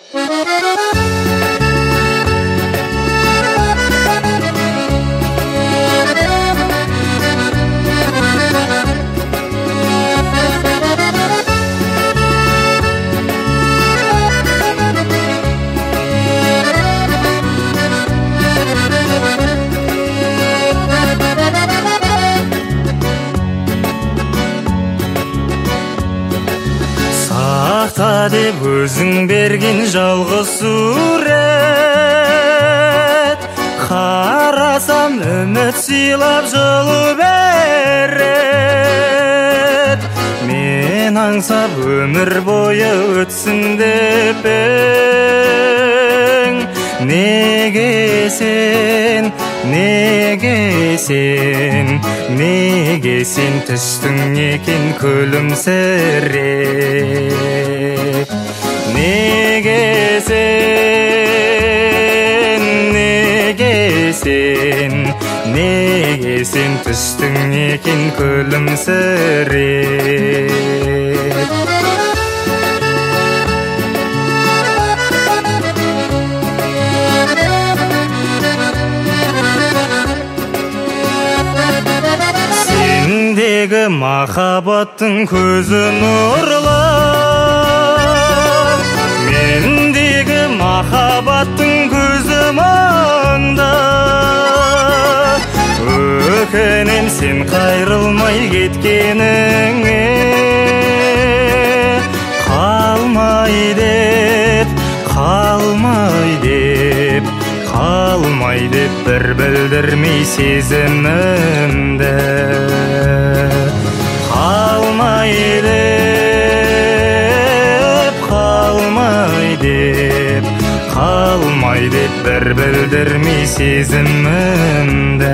Сақта деп өзің берген жалғыз сурет, қарасам үміт сыйлап жылу берет. Мен аңсап өмір бойы өтсін деп ең. Неге сен, неге сен, неге сен түстің екен күлімсіреп? Неге сен, неге сен, неге сен түстің екен күлімсіреп? Сендегі махаббаттың көзі нұрлы, мендегі махаббаттың көзі мұңды. Өкінем сен қайрылмай кеткеніңе, қалмай деп, қалмай деп, қалмай деп бір білдірмей сезімімді. Қалмай деп, қалмай деп, қалмай деп бір білдірмей сезімімді.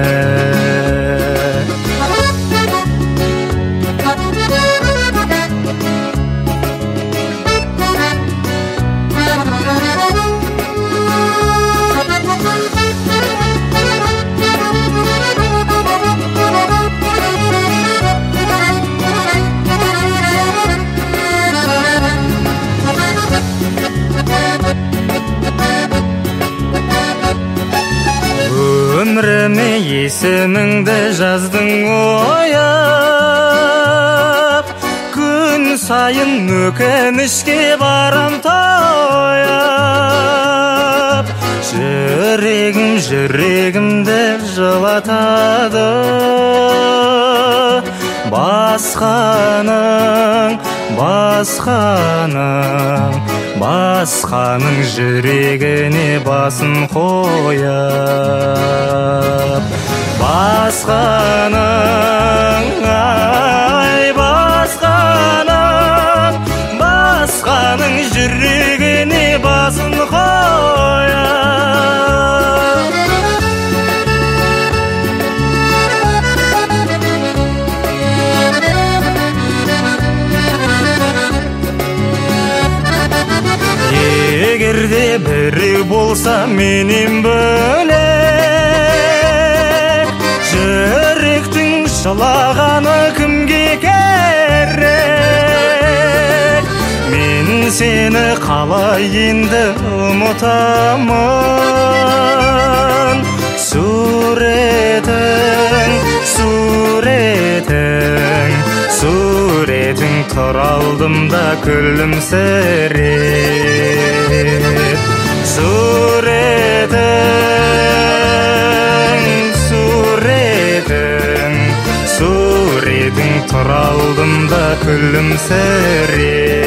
Өміріме есіміңді жаздың ояп, күн сайын өкінішке барам таяп. Жүрегім жүрегімді жылатады, басқаның, басқаның, басқаның жүрегіне басын қояп. Басқаның, ай басқаның, басқаның жүрегіне басын қояп. Егерде біреу болса менен бөлек, жүректің жылағаны кімге керек? Мен сені қалай енді ұмытамын? Суретің, суретің, суретің тұр алдымда күлімсіреп. Суретің, суретің, суретің тұр алдымда күлімсіреп.